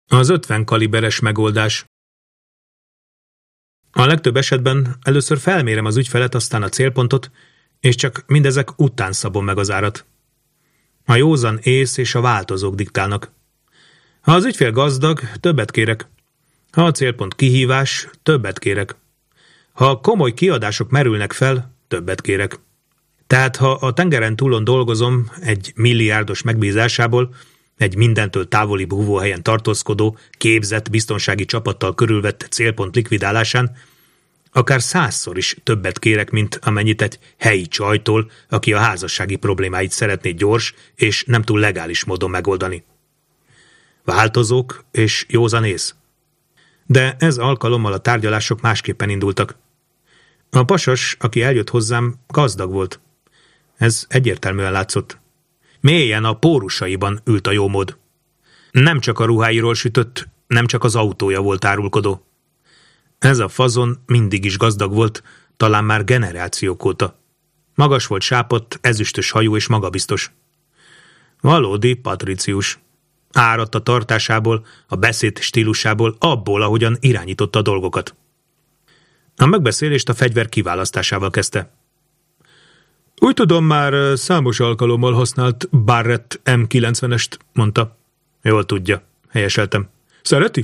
Az 50 kaliberes megoldás. A legtöbb esetben először felmérem az ügyfelet, aztán a célpontot, és csak mindezek után szabom meg az árat. A józan ész és a változók diktálnak. Ha az ügyfél gazdag, többet kérek. Ha a célpont kihívás, többet kérek. Ha komoly kiadások merülnek fel, többet kérek. Tehát ha a tengeren túlon dolgozom egy milliárdos megbízásából, egy mindentől távoli búvóhelyen tartózkodó, képzett biztonsági csapattal körülvett célpont likvidálásán, akár 100-szor is többet kérek, mint amennyit egy helyi csajtól, aki a házassági problémáit szeretné gyors és nem túl legális módon megoldani. Változók és józan ész. De ez alkalommal a tárgyalások másképpen indultak. A pasas, aki eljött hozzám, gazdag volt. Ez egyértelműen látszott. Mélyen a pórusaiban ült a jómód. Nem csak a ruháiról sütött, nem csak az autója volt árulkodó. Ez a fazon mindig is gazdag volt, talán már generációk óta. Magas volt, sápadt, ezüstös hajú és magabiztos. Valódi patricius. Áradt a tartásából, a beszéd stílusából, abból, ahogyan irányította a dolgokat. A megbeszélést a fegyver kiválasztásával kezdte. Úgy tudom, már számos alkalommal használt Barrett M90-est, mondta. Jól tudja, helyeseltem. Szereti?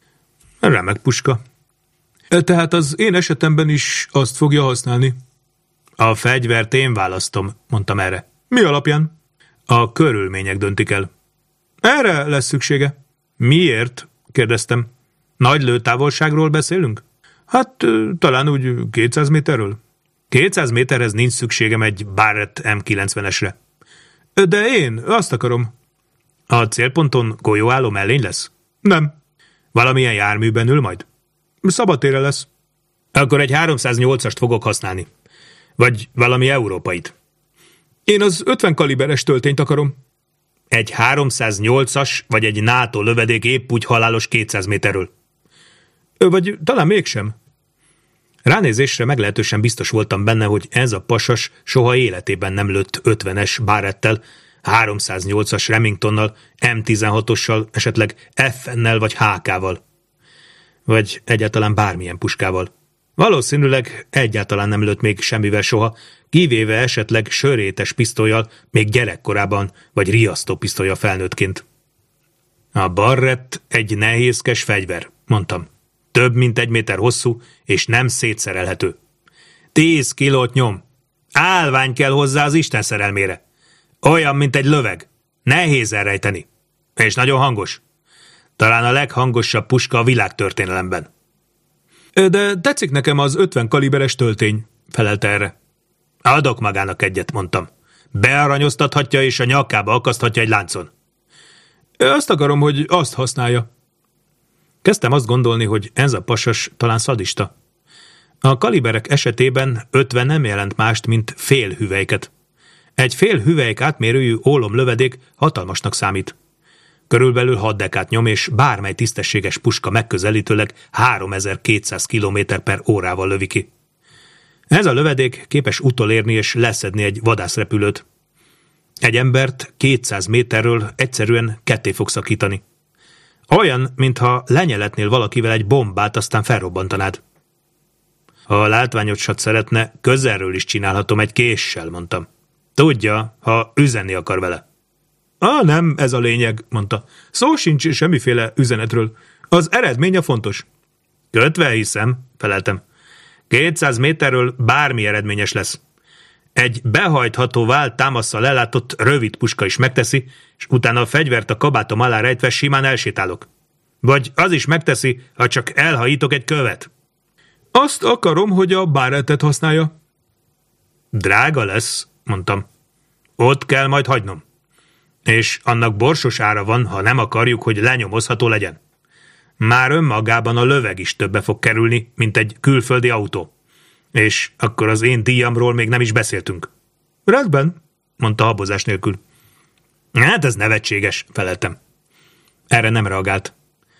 Remek puska. Tehát az én esetemben is azt fogja használni. A fegyvert én választom, mondtam erre. Mi alapján? A körülmények döntik el. Erre lesz szüksége. Miért? Kérdeztem. Nagy lőtávolságról beszélünk? Hát talán úgy 200 méterről. 200 méterhez nincs szükségem egy Barrett M90-esre. De én azt akarom. A célponton golyóálló mellény lesz? Nem. Valamilyen járműben ül majd? Szabadtére lesz. Akkor egy 308-ast fogok használni. Vagy valami európait. Én az 50 kaliberes töltényt akarom. Egy 308-as vagy egy NATO lövedék épp úgy halálos 200 méterről. Vagy talán mégsem. Ránézésre meglehetősen biztos voltam benne, hogy ez a pasas soha életében nem lőtt 50-es Barrettel, 308-as Remingtonnal, M16-ossal, esetleg FN-nel vagy HK-val. Vagy egyáltalán bármilyen puskával. Valószínűleg egyáltalán nem lőtt még semmivel soha, kivéve esetleg sörétes pisztollyal, még gyerekkorában, vagy riasztópisztollyal felnőttként. A Barrett egy nehézkes fegyver, mondtam. Több mint 1 méter hosszú, és nem szétszerelhető. 10 kilót nyom. Állvány kell hozzá az Isten szerelmére. Olyan, mint egy löveg. Nehéz elrejteni. És nagyon hangos. Talán a leghangosabb puska a világtörténelemben. De tetszik nekem az 50 kaliberes töltény, felelte erre. Adok magának egyet, mondtam. Bearanyoztathatja és a nyakába akaszthatja egy láncon. Azt akarom, hogy azt használja. Kezdtem azt gondolni, hogy ez a pasas talán szadista. A kaliberek esetében 50 nem jelent mást, mint fél hüvelyket. Egy fél hüvelyk átmérőjű ólomlövedék hatalmasnak számít. Körülbelül 6 dekát nyom, és bármely tisztességes puska megközelítőleg 3200 km/órával lövi ki. Ez a lövedék képes utolérni és leszedni egy vadászrepülőt. Egy embert 200 méterről egyszerűen ketté fog szakítani. Olyan, mintha lenyeletnél valakivel egy bombát, aztán felrobbantanád. Ha látványosat szeretne, közelről is csinálhatom egy késsel, mondtam. Tudja, ha üzenni akar vele. Nem, ez a lényeg, mondta. Szó sincs semmiféle üzenetről. Az eredmény a fontos. Kötve hiszem, feleltem. 200 méterről bármi eredményes lesz. Egy behajtható vált támasszal ellátott rövid puska is megteszi, és utána a fegyvert a kabátom alá rejtve simán elsétálok. Vagy az is megteszi, ha csak elhajítok egy követ. Azt akarom, hogy a Barrettet használja. Drága lesz, mondtam. Ott kell majd hagynom. És annak borsos ára van, ha nem akarjuk, hogy lenyomozható legyen. Már önmagában a löveg is többe fog kerülni, mint egy külföldi autó. És akkor az én díjamról még nem is beszéltünk. Rendben, mondta habozás nélkül. Hát ez nevetséges, feleltem. Erre nem reagált.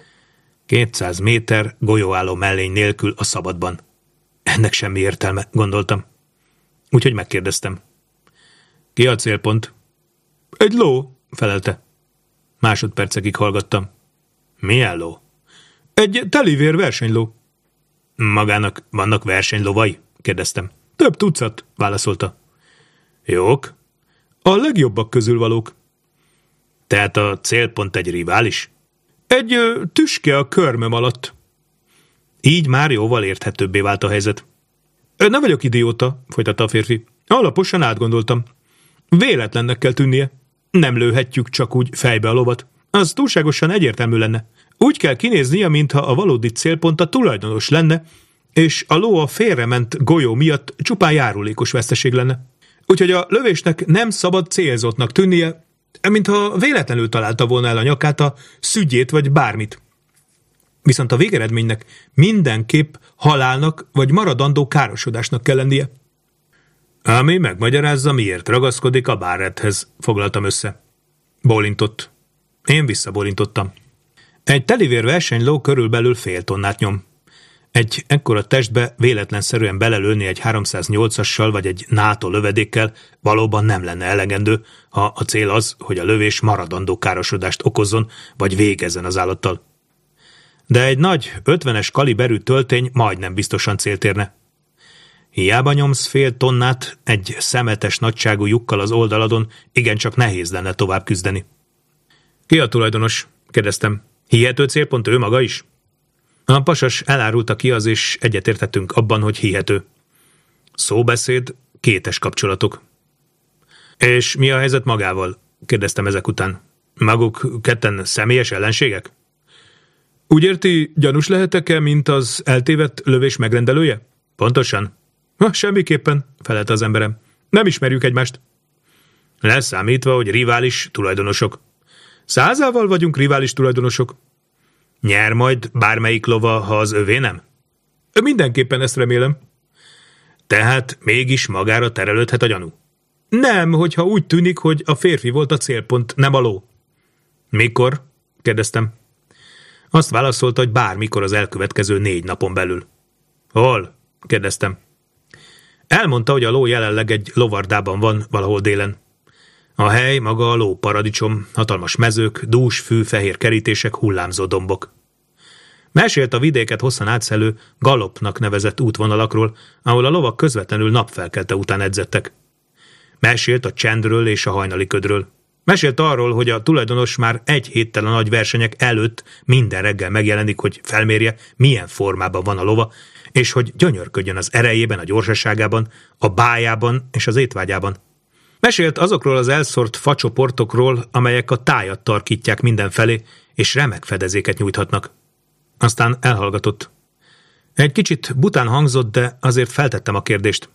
200 méter golyóálló mellény nélkül a szabadban. Ennek semmi értelme, gondoltam. Úgyhogy megkérdeztem. Ki a célpont? Egy ló, felelte. Másodpercekig hallgattam. Milyen ló? Egy telivér versenyló. Magának vannak versenylovai? Kérdeztem. Több tucat, válaszolta. Jók? A legjobbak közül valók. Tehát a célpont egy rivális? Egy tüske a körmöm alatt. Így már jóval érthetőbbé vált a helyzet. Ne vagyok idióta, folytatta a férfi. Alaposan átgondoltam. Véletlennek kell tűnnie. Nem lőhetjük csak úgy fejbe a lovat. Az túlságosan egyértelmű lenne. Úgy kell kinéznie, mintha a valódi célpont a tulajdonos lenne, és a ló a félrement golyó miatt csupán járulékos veszteség lenne. Úgyhogy a lövésnek nem szabad célzottnak tűnnie, mintha véletlenül találta volna el a nyakát, a szügyét vagy bármit. Viszont a végeredménynek mindenképp halálnak vagy maradandó károsodásnak kell lennie. Ami megmagyarázza, miért ragaszkodik a Barretthez, foglaltam össze. Bólintott. Én visszabólintottam. Egy telivér versenyló körülbelül fél tonnát nyom. Egy ekkora testbe véletlenszerűen belelőni egy 308-assal vagy egy NATO lövedékkel valóban nem lenne elegendő, ha a cél az, hogy a lövés maradandó károsodást okozzon, vagy végezzen az állattal. De egy nagy 50-es kaliberű töltény majdnem biztosan célt érne. Hiába nyomsz fél tonnát, egy szemetes nagyságú lyukkal az oldaladon, igencsak nehéz lenne tovább küzdeni. Ki a tulajdonos? Kérdeztem. Hihető célpont ő maga is? A pasas elárulta ki az, és egyetértettünk abban, hogy hihető. Szóbeszéd, kétes kapcsolatok. És mi a helyzet magával? Kérdeztem ezek után. Maguk ketten személyes ellenségek? Úgy érti, gyanús lehetek-e, mint az eltévedt lövés megrendelője? Pontosan. Semmiképpen, felelte az emberem. Nem ismerjük egymást. Leszámítva, hogy rivális tulajdonosok. 100-ával vagyunk rivális tulajdonosok. Nyer majd bármelyik lova, ha az övé nem? Mindenképpen ezt remélem. Tehát mégis magára terelődhet a gyanú? Nem, hogyha úgy tűnik, hogy a férfi volt a célpont, nem a ló. Mikor? Kérdeztem. Azt válaszolta, hogy bármikor az elkövetkező 4 napon belül. Hol? Kérdeztem. Elmondta, hogy a ló jelenleg egy lovardában van valahol délen. A hely maga a lóparadicsom, hatalmas mezők, dús fű, fehér kerítések, hullámzó dombok. Mesélt a vidéket hosszan átszelő galopnak nevezett útvonalakról, ahol a lovak közvetlenül napfelkelte után edzettek. Mesélt a csendről és a hajnali ködről. Mesélt arról, hogy a tulajdonos már 1 héttel a nagy versenyek előtt minden reggel megjelenik, hogy felmérje, milyen formában van a lova, és hogy gyönyörködjön az erejében, a gyorsaságában, a bájában és az étvágyában. Mesélt azokról az elszórt facsoportokról, amelyek a tájat tarkítják mindenfelé, és remek fedezéket nyújthatnak. Aztán elhallgatott. Egy kicsit bután hangzott, de azért feltettem a kérdést.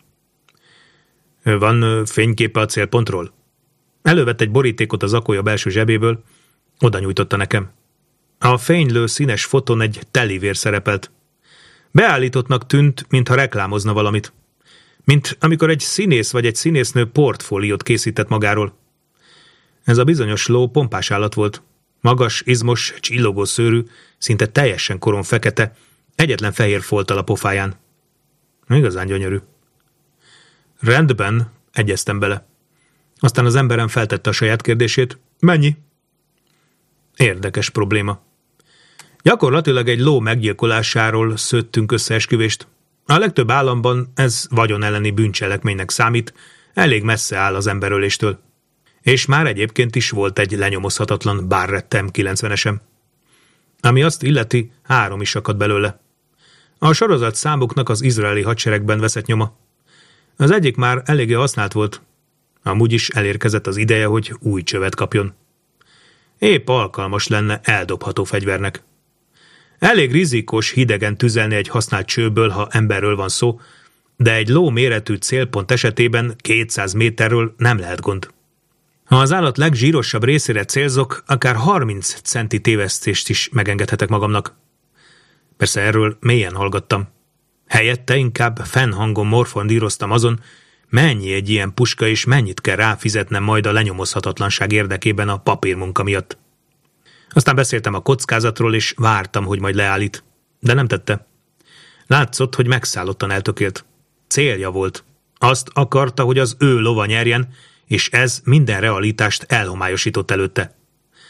Van fényképe a célpontról? Elővett egy borítékot az zakója belső zsebéből, oda nyújtotta nekem. A fénylő színes fotón egy telivér szerepelt. Beállítottnak tűnt, mintha reklámozna valamit. Mint amikor egy színész vagy egy színésznő portfóliót készített magáról. Ez a bizonyos ló pompás állat volt. Magas, izmos, csillogó szőrű, szinte teljesen koron fekete, egyetlen fehér folttal a pofáján. Igazán gyönyörű. Rendben, egyeztem bele. Aztán az emberem feltette a saját kérdését. Mennyi? Érdekes probléma. Gyakorlatilag egy ló meggyilkolásáról szőttünk összeesküvést. A legtöbb államban ez vagyon elleni bűncselekménynek számít, elég messze áll az emberöléstől. És már egyébként is volt egy lenyomozhatatlan Barrett M90-esem. Ami azt illeti, 3 is akadt belőle. A sorozat számuknak az izraeli hadseregben veszett nyoma. Az egyik már eléggé használt volt. Amúgy is elérkezett az ideje, hogy új csövet kapjon. Épp alkalmas lenne eldobható fegyvernek. Elég rizikós hidegen tüzelni egy használt csőből, ha emberről van szó, de egy ló méretű célpont esetében 200 méterről nem lehet gond. Ha az állat legzsírosabb részére célzok, akár 30 centi tévesztést is megengedhetek magamnak. Persze erről mélyen hallgattam. Helyette inkább fennhangon morfondíroztam azon, mennyi egy ilyen puska és mennyit kell ráfizetnem majd a lenyomozhatatlanság érdekében a papírmunka miatt. Aztán beszéltem a kockázatról, és vártam, hogy majd leállít. De nem tette. Látszott, hogy megszállottan eltökélt. Célja volt. Azt akarta, hogy az ő lova nyerjen, és ez minden realitást elhomályosított előtte.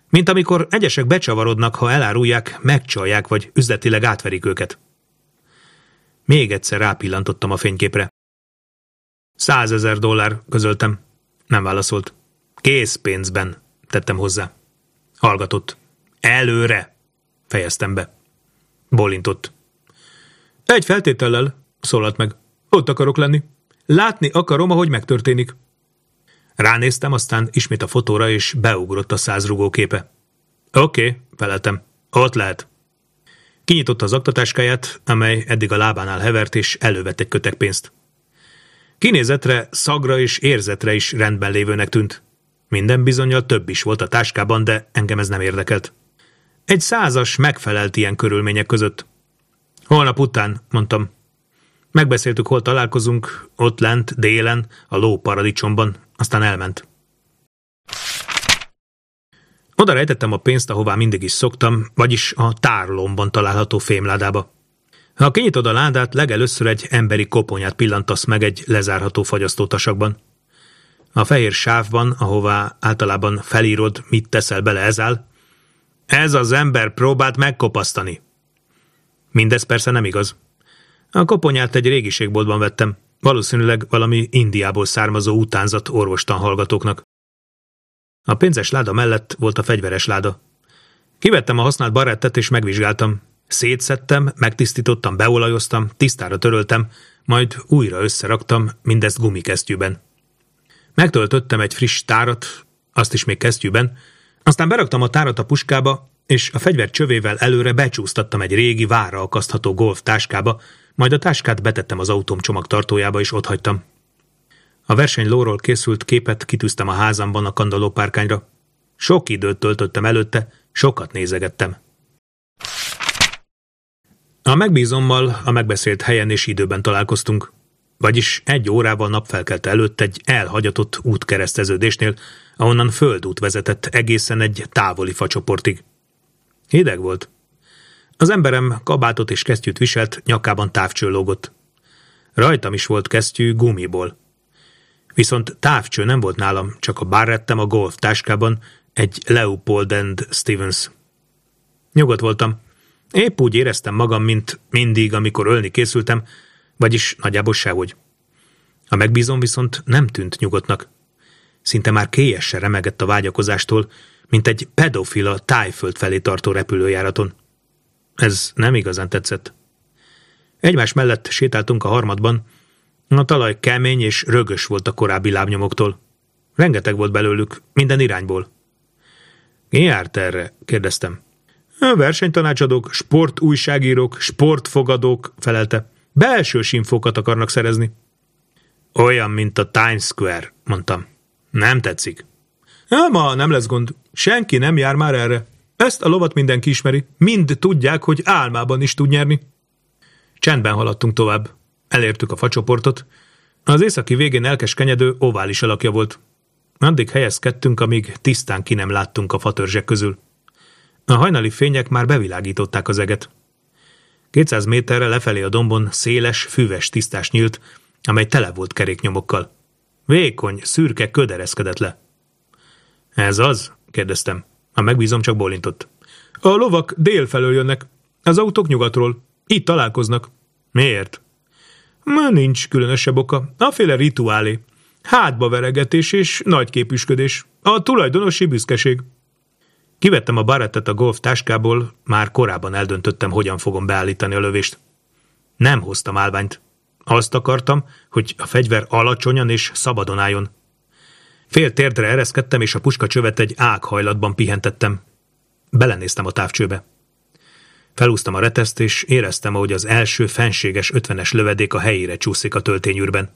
Mint amikor egyesek becsavarodnak, ha elárulják, megcsalják vagy üzletileg átverik őket. Még egyszer rápillantottam a fényképre. $100,000, közöltem. Nem válaszolt. Készpénzben, tettem hozzá. Hallgatott. Előre, fejeztem be. Bólintott. Egy feltétellel, szólalt meg. Ott akarok lenni. Látni akarom, ahogy megtörténik. Ránéztem, aztán ismét a fotóra, és beugrott a 100 rugóképe. Oké, feleltem. Ott lehet. Kinyitotta az aktatáskáját, amely eddig a lábánál hevert, és elővett egy kötek pénzt. Kinézetre, szagra és érzetre is rendben lévőnek tűnt. Minden bizonnyal több is volt a táskában, de engem ez nem érdekelt. Egy 100-as megfelelt ilyen körülmények között. Holnap után, mondtam. Megbeszéltük, hol találkozunk, ott lent, délen, a lóparadicsomban, aztán elment. Oda rejtettem a pénzt, ahová mindig is szoktam, vagyis a tárolómban található fémládába. Ha kinyitod a ládát, legelőször egy emberi koponyát pillantasz meg egy lezárható fagyasztótasakban. A fehér sávban, ahová általában felírod, mit teszel bele, ez áll. Ez az ember próbált megkopasztani. Mindez persze nem igaz. A koponyát egy régiségboltban vettem, valószínűleg valami Indiából származó utánzat orvostan hallgatóknak. A pénzes láda mellett volt a fegyveres láda. Kivettem a használt barettet és megvizsgáltam. Szétszedtem, megtisztítottam, beolajoztam, tisztára töröltem, majd újra összeraktam, mindezt gumikesztyűben. Megtöltöttem egy friss tárat, azt is még kesztyűben, aztán beraktam a tárat a puskába, és a fegyver csövével előre becsúsztattam egy régi, várra akasztható golf táskába, majd a táskát betettem az autóm csomagtartójába, és otthagytam. A versenylóról készült képet kitűztem a házamban a kandallópárkányra. Sok időt töltöttem előtte, sokat nézegettem. A megbízommal a megbeszélt helyen és időben találkoztunk. Vagyis 1 órával napfelkelte előtt egy elhagyatott útkereszteződésnél, ahonnan földút vezetett egészen egy távoli facsoportig. Hideg volt. Az emberem kabátot és kesztyűt viselt, nyakában távcső lógott. Rajtam is volt kesztyű gumiból. Viszont távcső nem volt nálam, csak a barrettem a golf táskában, egy Leupold & Stevens. Nyugodt voltam. Épp úgy éreztem magam, mint mindig, amikor ölni készültem, vagyis nagyjából sehogy. A megbízom viszont nem tűnt nyugodtnak. Szinte már kélyesen remegett a vágyakozástól, mint egy pedofila Tájföld felé tartó repülőjáraton. Ez nem igazán tetszett. Egymás mellett sétáltunk a harmadban, a talaj kemény és rögös volt a korábbi lábnyomoktól. Rengeteg volt belőlük, minden irányból. Mi járt erre? Kérdeztem. Versenytanácsadók, sportújságírók, sportfogadók, felelte. Belsős infókat akarnak szerezni. Olyan, mint a Times Square, mondtam. Nem tetszik. Ma nem lesz gond. Senki nem jár már erre. Ezt a lovat mindenki ismeri. Mind tudják, hogy álmában is tud nyerni. Csendben haladtunk tovább. Elértük a facsoportot. Az északi végén elkeskenyedő ovális alakja volt. Addig helyezkedtünk, amíg tisztán ki nem láttunk a fatörzsek közül. A hajnali fények már bevilágították az eget. 200 méterre lefelé a dombon széles, füves tisztás nyílt, amely tele volt keréknyomokkal. Vékony, szürke köd ereszkedett le. Ez az? Kérdeztem. A megbízom csak bólintott. A lovak délfelől jönnek. Az autók nyugatról. Itt találkoznak. Miért? Nincs különösebb oka. Aféle rituálé. Hátba veregetés és nagy képüsködés. A tulajdonosi büszkeség. Kivettem a barettet a golf táskából, már korábban eldöntöttem, hogyan fogom beállítani a lövést. Nem hoztam állványt. Azt akartam, hogy a fegyver alacsonyan és szabadon álljon. Fél térdre ereszkedtem, és a puskacsövet egy ághajlatban pihentettem. Belenéztem a távcsőbe. Felhúztam a reteszt, és éreztem, ahogy az első fenséges 50-es lövedék a helyére csúszik a töltényűrben.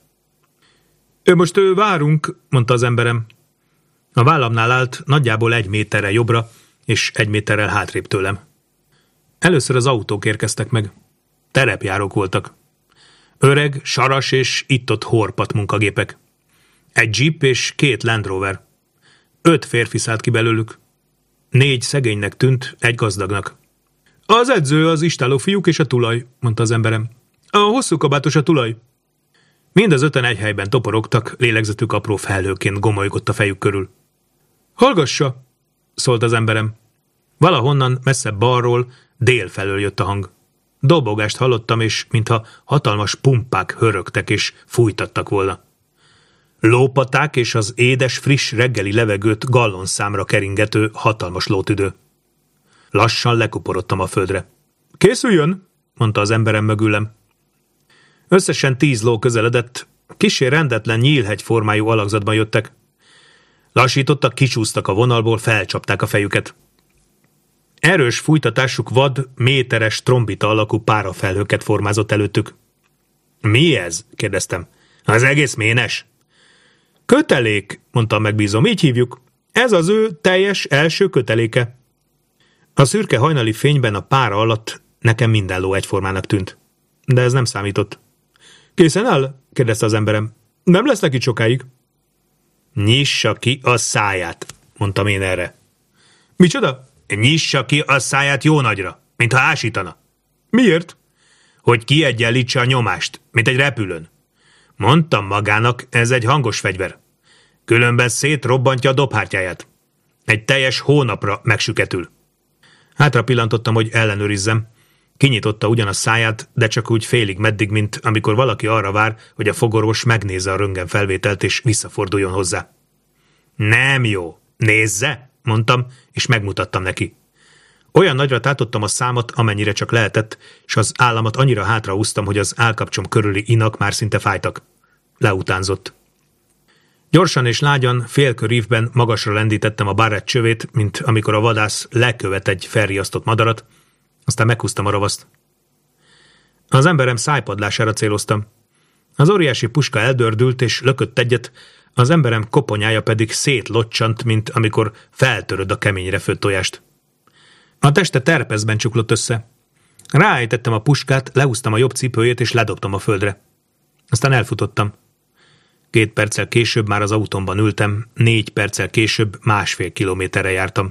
Most várunk, mondta az emberem. A vállamnál állt nagyjából 1 méterre jobbra, és 1 méterrel hátrébb tőlem. Először az autók érkeztek meg. Terepjárók voltak. Öreg, saras és itt-ott horpadt munkagépek. Egy Jeep és 2 Land Rover. 5 férfi szállt ki belőlük. 4 szegénynek tűnt, 1 gazdagnak. Az edző, az istáló fiúk és a tulaj, mondta az emberem. A hosszú kabátos a tulaj. Mind az 5-en egy helyben toporogtak, lélegzetük apró felhőként gomolygott a fejük körül. Hallgassa! szólt az emberem. Valahonnan messzebb balról, dél felől jött a hang. Dobogást hallottam, és mintha hatalmas pumpák hörögtek és fújtattak volna. Lópaták és az édes, friss reggeli levegőt gallonszámra keringető hatalmas lótüdő. Lassan lekuporodtam a földre. Készüljön, mondta az emberem mögülem. Összesen 10 ló közeledett, kissé rendetlen nyílhegyformájú alakzatban jöttek. Lassítottak, kicsúsztak a vonalból, felcsapták a fejüket. Erős fújtatásuk vad, méteres trombita alakú párafelhőket formázott előttük. Mi ez? kérdeztem. Az egész ménes. Kötelék, mondta a megbízom, így hívjuk. Ez az ő teljes első köteléke. A szürke hajnali fényben a pára alatt nekem minden ló egyformának tűnt. De ez nem számított. Készen áll? kérdezte az emberem. Nem lesznek itt sokáig. Nyissa ki a száját, mondtam én erre. Micsoda? Nyissa ki a száját jó nagyra, mintha ásítana. Miért? Hogy kiegyenlítse a nyomást, mint egy repülőn. Mondtam magának, ez egy hangos fegyver. Különben szétrobbantja a dobhártyáját. Egy teljes hónapra megsüketül. Hátra pillantottam, hogy ellenőrizzem. Kinyitotta ugyan a száját, de csak úgy félig meddig, mint amikor valaki arra vár, hogy a fogorvos megnézze a röntgenfelvételt és visszaforduljon hozzá. Nem jó. Nézze, mondtam, és megmutattam neki. Olyan nagyra tátottam a számat, amennyire csak lehetett, és az államat annyira hátrahúztam, hogy az állkapcsom körüli inak már szinte fájtak. Leutánzott. Gyorsan és lágyan, félkörívben magasra lendítettem a barrett csövét, mint amikor a vadász lekövet egy felriasztott madarat, aztán meghúztam a ravaszt. Az emberem szájpadlására céloztam. Az óriási puska eldördült és lökött egyet, az emberem koponyája pedig szétlocsant, mint amikor feltöröd a keményre főtt tojást. A teste terpezben csuklott össze. Ráejtettem a puskát, lehúztam a jobb cipőjét és ledobtam a földre. Aztán elfutottam. 2 perccel később már az autómban ültem, 4 perccel később 1,5 kilométerre jártam.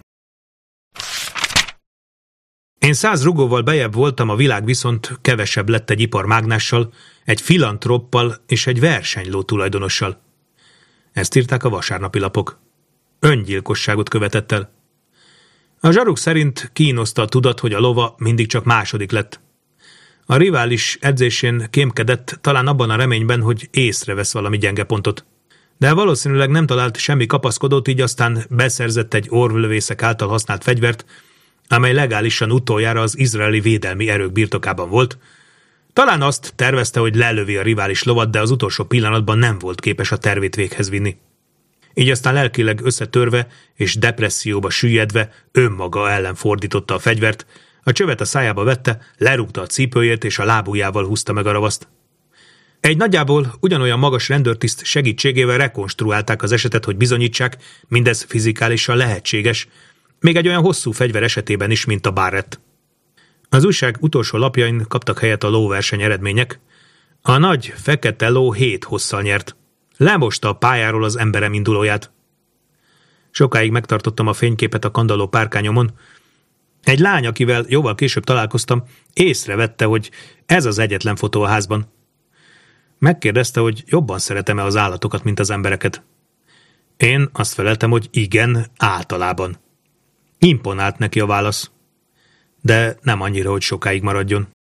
Én 100 rugóval bejebb voltam, a világ viszont kevesebb lett egy iparmágnással, egy filantroppal és egy versenyló tulajdonossal. Ezt írták a vasárnapi lapok. Öngyilkosságot követett el. A zsaruk szerint kínoszta a tudat, hogy a lova mindig csak második lett. A rivális edzésén kémkedett, talán abban a reményben, hogy észrevesz valami gyenge pontot. De valószínűleg nem talált semmi kapaszkodót, így aztán beszerzett egy orvlövészek által használt fegyvert, amely legálisan utoljára az izraeli védelmi erők birtokában volt. Talán azt tervezte, hogy lelövi a rivális lovat, de az utolsó pillanatban nem volt képes a tervét véghez vinni. Így aztán lelkileg összetörve és depresszióba süllyedve önmaga ellen fordította a fegyvert, a csövet a szájába vette, lerúgta a cipőjét és a lábujjával húzta meg a ravaszt. Egy nagyjából ugyanolyan magas rendőrtiszt segítségével rekonstruálták az esetet, hogy bizonyítsák, mindez fizikálisan lehetséges, még egy olyan hosszú fegyver esetében is, mint a Barrett. Az újság utolsó lapjain kaptak helyet a lóverseny eredmények. A nagy, fekete ló 7 hosszal nyert. Lemosta a pályáról az emberem indulóját. Sokáig megtartottam a fényképet a kandalló párkányomon. Egy lány, akivel jóval később találkoztam, észrevette, hogy ez az egyetlen fotó a házban. Megkérdezte, hogy jobban szeretem-e az állatokat, mint az embereket. Én azt feleltem, hogy igen, általában. Imponált neki a válasz. De nem annyira, hogy sokáig maradjon.